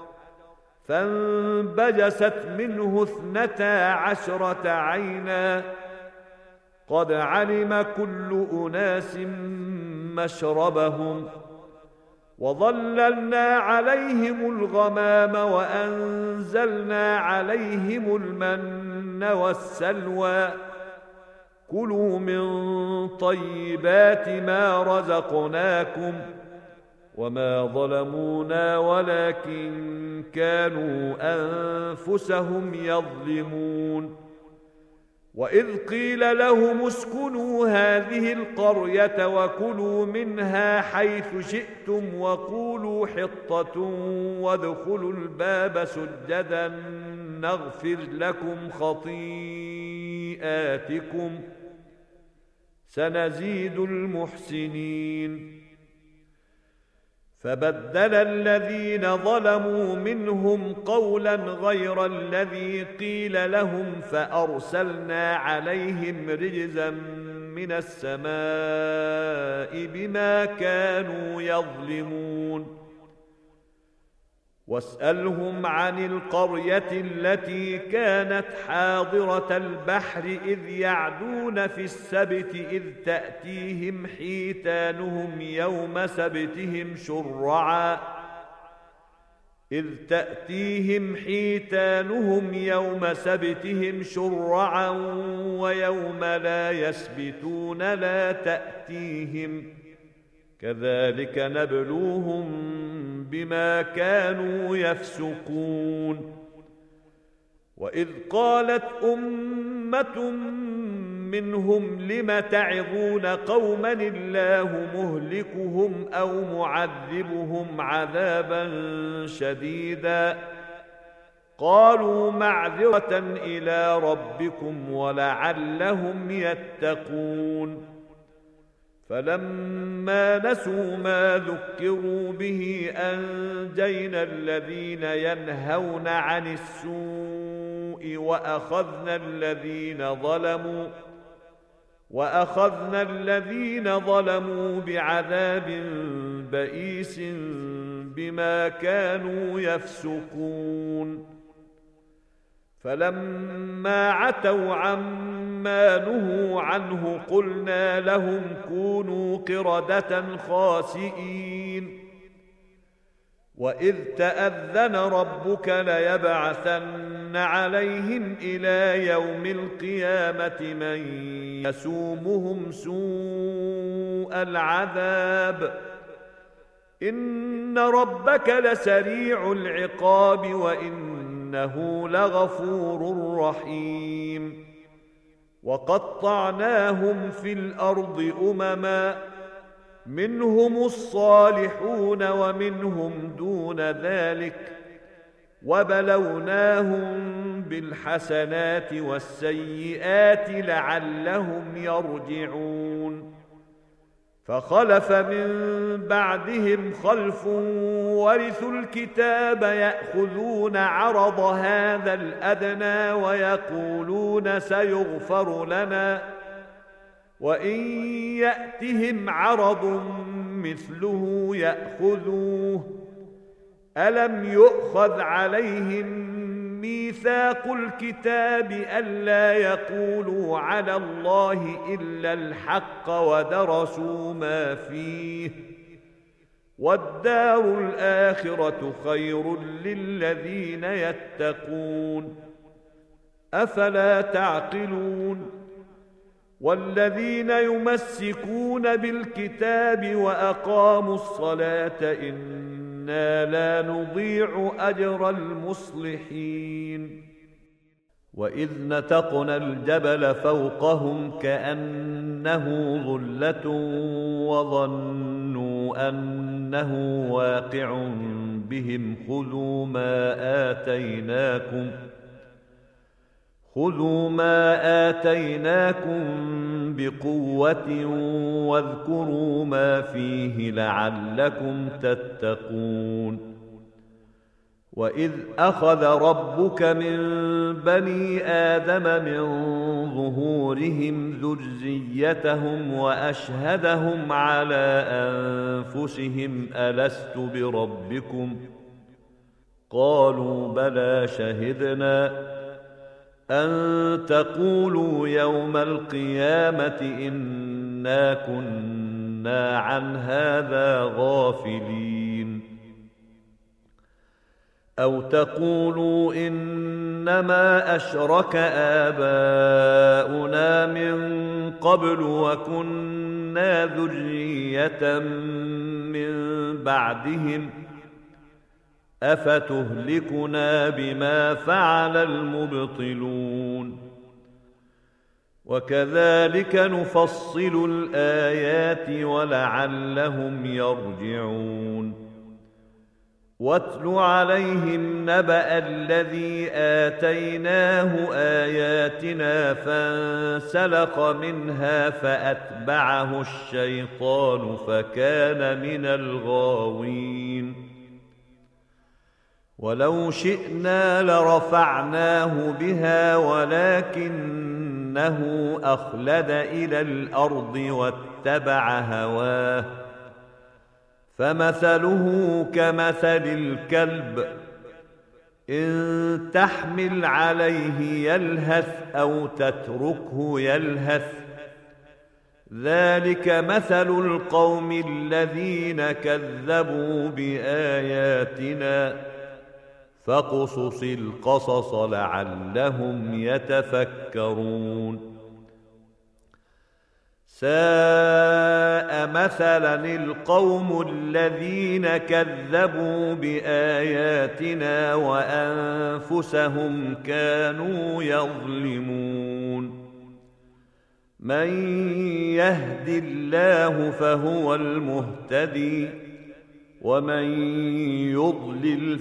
A: فانبجست منه اثنتا عشرة عينا قد علم كل أناس مشربهم وظللنا عليهم الغمام وأنزلنا عليهم المن والسلوى كلوا من طيبات ما رزقناكم وما ظلمونا ولكن كانوا أنفسهم يظلمون. وإذ قيل لهم اسكنوا هذه القرية وكلوا منها حيث شئتم وقولوا حطة وادخلوا الباب سجدا نغفر لكم خطيئاتكم سنزيد المحسنين. فبدل الذين ظلموا منهم قولا غير الذي قيل لهم فأرسلنا عليهم رجزا من السماء بما كانوا يظلمون واسألهم عن القرية التي كانت حاضرة البحر إذ يعدون في السبت إذ تأتيهم حيتانهم يوم سبتهم شرعا إذ تأتيهم حيتانهم يوم سبتهم شرعا ويوم لا يسبتون لا تأتيهم كذلك نبلوهم بما كانوا يفسقون وإذ قالت أمة منهم لم تعظون قوما الله مهلكهم أو معذبهم عذابا شديدا قالوا معذرة إلى ربكم ولعلهم يتقون فلما نسوا ما ذكروا به أنجينا الذين ينهون عن السوء وأخذنا الذين ظلموا وأخذنا الذين ظلموا بعذاب بئيس بما كانوا يفسقون فلما عتوا عما نهوا عنه قلنا لهم كونوا قردة خاسئين وإذ تأذن ربك ليبعثن عليهم إلى يوم القيامة من يسومهم سوء العذاب إن ربك لسريع العقاب وإنه لغفور رحيم وقطعناهم في الأرض أمما منهم الصالحون ومنهم دون ذلك وبلوناهم بالحسنات والسيئات لعلهم يرجعون فخلف من بعدهم خلف ورثوا الكتاب يأخذون عرض هذا الأدنى ويقولون سيغفر لنا وإن يأتهم عرض مثله يأخذوه ألم يؤخذ عليهم ميثاق الكتاب ألا يقولوا على الله إلا الحق ودرسوا ما فيه والدار الآخرة خير للذين يتقون أفلا تعقلون والذين يمسكون بالكتاب وأقاموا الصلاة إنا لا نضيع أجر المصلحين وإذ نتقنا الجبل فوقهم كأنه ظلة وظنوا أنه واقع بهم خذوا ما آتيناكم خذوا ما آتيناكم بقوة واذكروا ما فيه لعلكم تتقون وإذ أخذ ربك من بني آدم من ظهورهم ذريتهم وأشهدهم على أنفسهم ألست بربكم قالوا بلى شهدنا أن تقولوا يوم القيامة إنا كنا عن هذا غافلين أو تقولوا إنما أشرك آباؤنا من قبل وكنا ذرية من بعدهم أفتهلكنا بما فعل المبطلون وكذلك نفصل الآيات ولعلهم يرجعون واتل عليهم نبأ الذي آتيناه آياتنا فانسلخ منها فأتبعه الشيطان فكان من الغاوين ولو شئنا لرفعناه بها ولكنه أنه أخلد إلى الأرض واتبع هواه فمثله كمثل الكلب إن تحمل عليه يلهث أو تتركه يلهث ذلك مثل القوم الذين كذبوا بآياتنا فاقصص القصص لعلهم يتفكرون ساء مثلا القوم الذين كذبوا بآياتنا وأنفسهم كانوا يظلمون من يهد الله فهو المهتدي ومن يضلل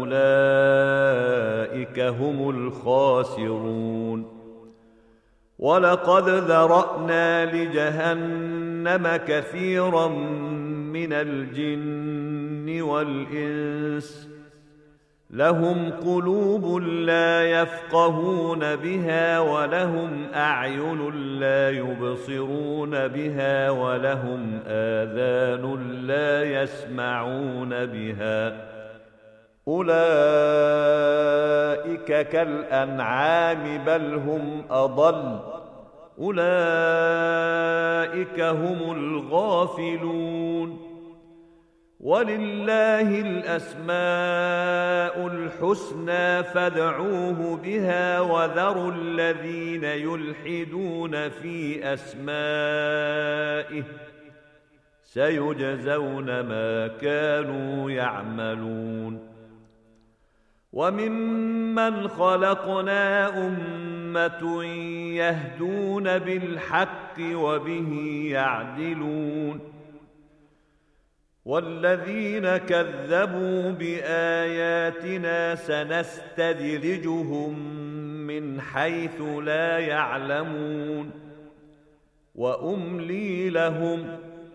A: فأولئك هم الخاسرون ولقد ذرأنا لجهنم كثيرا من الجن والإنس لهم قلوب لا يفقهون بها ولهم أعين لا يبصرون بها ولهم آذان لا يسمعون بها أولئك كالأنعام بل هم أضل أولئك هم الغافلون ولله الأسماء الحسنى فادعوه بها وذروا الذين يلحدون في أسمائه سيجزون ما كانوا يعملون وممن خلقنا أمة يهدون بالحق وبه يعدلون والذين كذبوا بآياتنا سنستدرجهم من حيث لا يعلمون وأملي لهم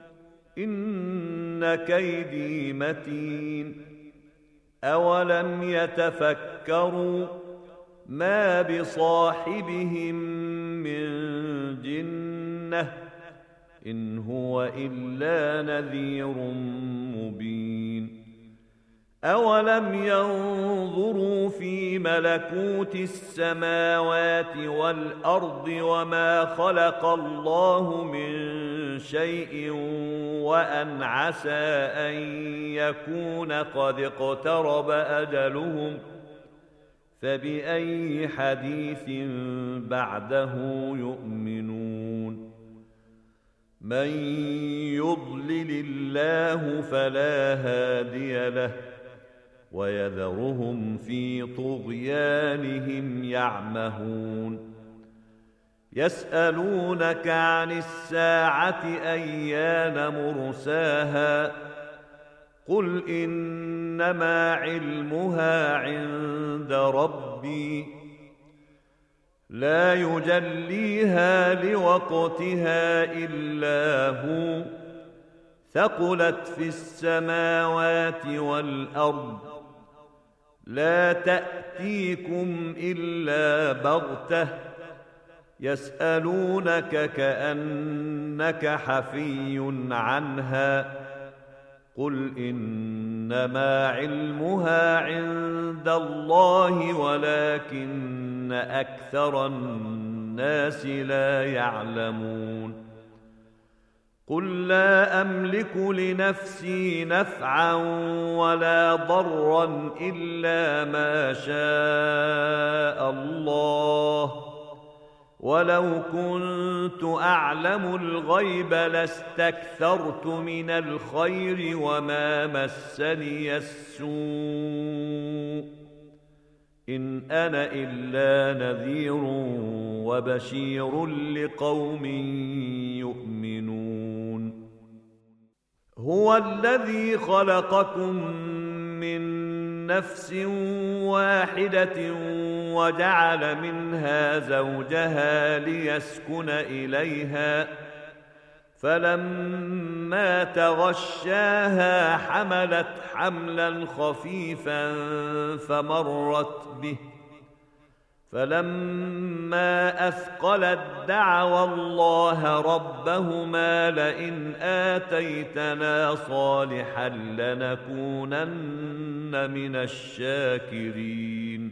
A: إن كيدي متين أولم يتفكروا ما بصاحبهم من جنة إن هو إلا نذير مبين أولم ينظروا في ملكوت السماوات والأرض وما خلق الله من شيء وأن عسى أن يكون قد اقترب أجلهم فبأي حديث بعده يؤمنون من يضلل الله فلا هادي له ويذرهم في طغيانهم يعمهون يسألونك عن الساعة أيان مرساها قل إنما علمها عند ربي لا يجليها لوقتها إلا هو ثقلت في السماوات والأرض لا تأتيكم إلا بغتة يسألونك كأنك حفي عنها قل إنما علمها عند الله ولكن أكثر الناس لا يعلمون قل لا أملك لنفسي نفعا ولا ضرا إلا ما شاء الله ولو كنت أعلم الغيب لاستكثرت من الخير وما مسني السوء إن أنا إلا نذير وبشير لقوم يؤمنون هو الذي خلقكم من نفس واحدة وجعل منها زوجها ليسكن إليها فلما تغشاها حملت حملا خفيفا فمرت به فلما أثقلت دعوا الله ربهما لئن آتيتنا صالحا لنكونن من الشاكرين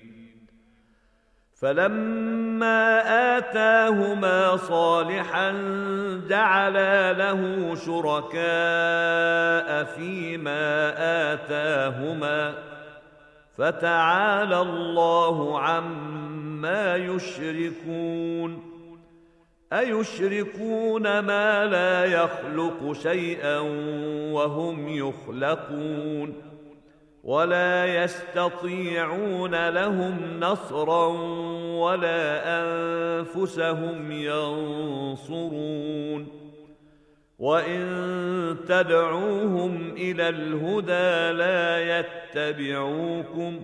A: فلما آتاهما صالحا جعلا له شركاء فيما آتاهما فتعالى الله عما يشركون أيشركون ما لا يخلق شيئا وهم يخلقون ولا يستطيعون لهم نصرا ولا أنفسهم ينصرون وإن تدعوهم إلى الهدى لا يتبعوكم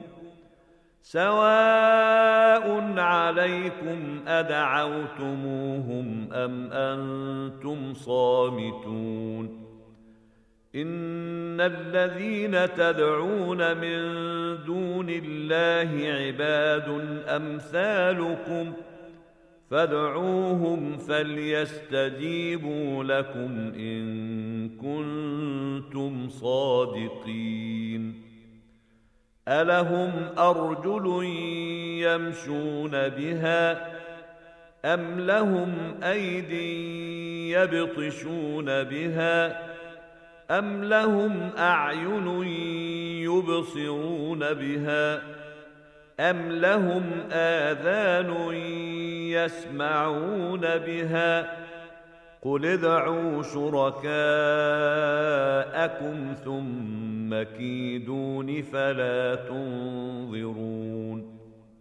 A: سواء عليكم أدعوتموهم أم أنتم صامتون إن الذين تدعون من دون الله عباد أمثالكم فادعوهم فليستجيبوا لكم إن كنتم صادقين ألهم أرجل يمشون بها أم لهم أيد يبطشون بها أم لهم أعين يبصرون بها أم لهم آذان يسمعون بها قل ادعوا شركاءكم ثم كيدون فلا تنظرون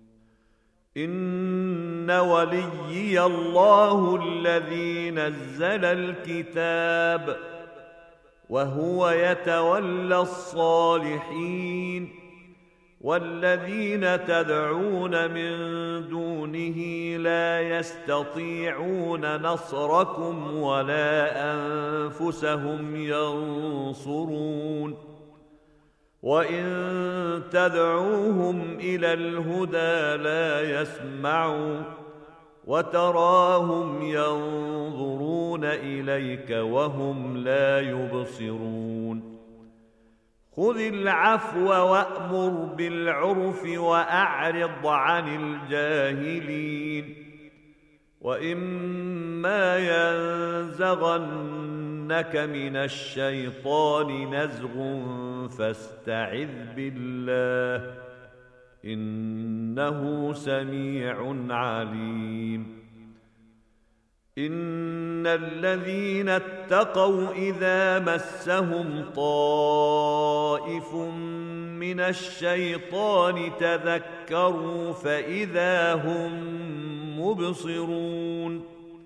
A: إن وليي الله الذي نزل الكتاب وهو يتولى الصالحين والذين تدعون من دونه لا يستطيعون نصركم ولا أنفسهم ينصرون وإن تدعوهم إلى الهدى لا يسمعوا وتراهم ينظرون إليك وهم لا يبصرون خذ العفو وأمر بالعرف وأعرض عن الجاهلين وإما ينزغنك من الشيطان نزغ فاستعذ بالله إنه سميع عليم إن الذين اتقوا إذا مسهم طائف من الشيطان تذكروا فإذا هم مبصرون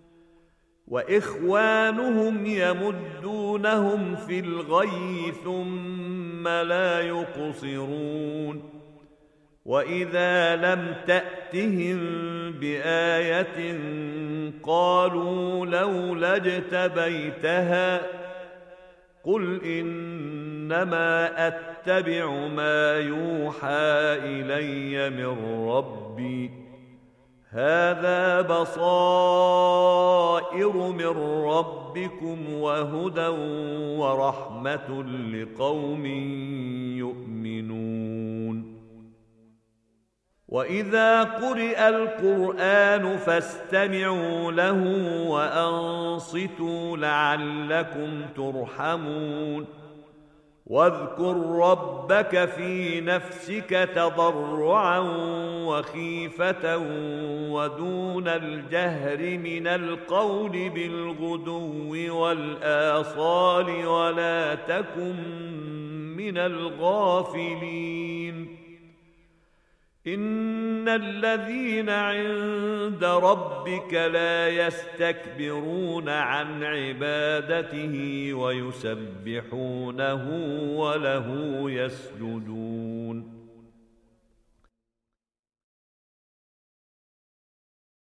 A: وإخوانهم يمدونهم في الغي ثم لا يقصرون وإذا لم تأتهم بآية قالوا لولا اجتبيتها قل إنما أتبع ما يوحى إلي من ربي هذا بصائر من ربكم وهدى ورحمة لقوم يؤمنون وإذا قرئ القرآن فاستمعوا له وأنصتوا لعلكم ترحمون واذكر ربك في نفسك تضرعا وخيفة ودون الجهر من القول بالغدو والآصال ولا تكن من الغافلين إن الذين عند ربك لا يستكبرون عن عبادته ويسبحونه وله يسجدون